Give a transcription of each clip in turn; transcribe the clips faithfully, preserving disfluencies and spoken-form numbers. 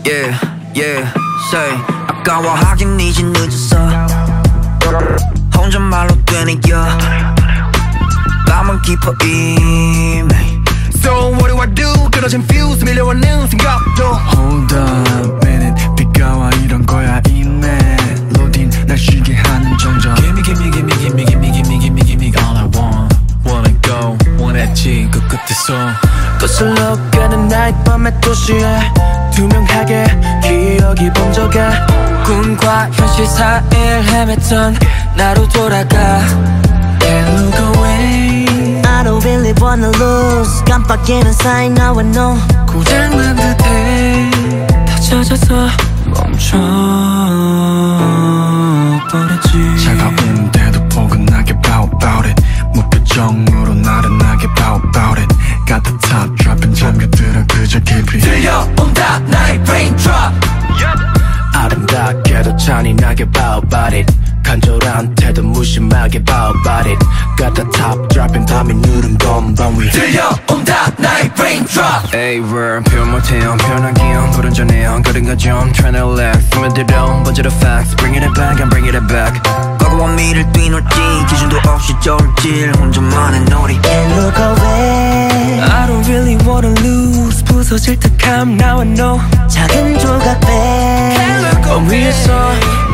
Yeah, yeah, say 아까워하긴 이제 늦었어 혼잣말로 되뇌여 밤은 깊어 이미 So what do I do? 끊어진 fuse 밀려오는 생각도 Hold up minute 비가 와 이런 거야 이내 로딘 날 쉬게 하는 정적 Gimme gimme gimme gimme gimme gimme gimme gimme all I want Wanna go 원했지 그 끝에서 거슬러 가는 나잇 밤의 도시에 투명하게 기억이 번져가 꿈과 현실 사이를 헤맸던 나로 돌아가 Can't look away I don't really wanna lose 깜빡이는 사이 나와 너 고장난 듯해 다 찾아서 멈춰버렸지 차가운데도 포근하게 bout bout it 무표정으로 나른하게 bout bout it Got the top dropping 잠겨들어 그저 깊이 들려온다 나의 raindrop 아름답게도 잔인하게 bout bout it 간절한 태도 무심하게 bout bout it Got the top dropping 밤이 누른 건방 위 들려온다 나의 raindrop Hey word 표현 못해요 표현하기 형 불완전해요 그런 거좀 Tryna relax 스며들어 번지러 facts Bring it back and bring it back 과거와 미래를 뛰놀지 기준도 없이 저울질 혼자만의 놀이 Can't look away I don't really wanna lose 부서질 듯함 나와 너 작은 조각 빼 밤 위에서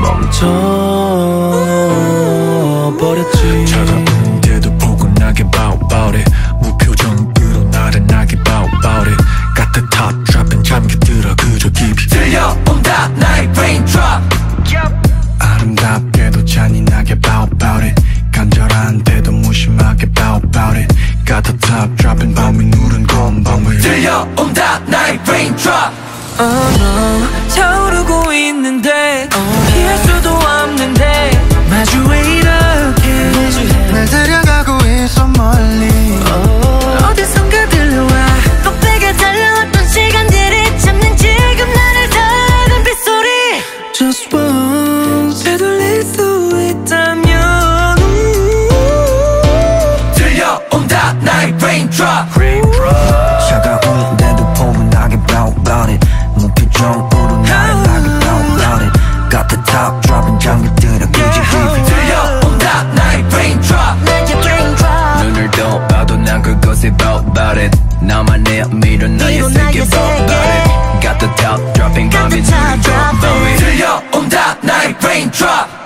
멈춰버렸지 차가운데도 포근하게 bout bout it 무표정으로 나른하게 bout bout it Got the top dropping 잠겨들어 그저 깊이 들려온다 나의 raindrop 아름답게도 잔인하게 bout bout it 간절한 태도 무심하게 bout bout it Got the top dropping 밤이 누른 건방 위 들려온다 나의 raindrop Oh no 타오르고 있는데 피할 수도 없는데 마주해 이렇게 날 데려가고 있어 멀리 oh. 어디선가 들려와 꽃배가 달려왔던 시간들이 참는 지금 나를 다른 빗소리 Just once 되돌릴 수 있다면 들려온다 나의 raindrop 차가운데도 포근하게 bout bout it 무표정으로 나른하게 bout bout it Got the top dropping 잠겨들어 그저 깊이 들려온다 나의 raindrop 나의 raindrop 눈을 떠봐도 난 그것에 bout bout it 나만의 미로 나의 미로 세계 나의 bout bout 세계. it Got the top dropping Got the 밤이 top 누른 건방 위 dropping. 들려온다 나의 raindrop